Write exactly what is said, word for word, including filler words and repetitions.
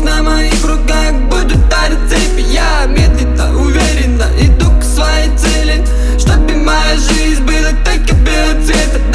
на моих руках будут таять цепи. Я медленно, уверенно иду к своей цели, чтобы моя жизнь была только белого цвета.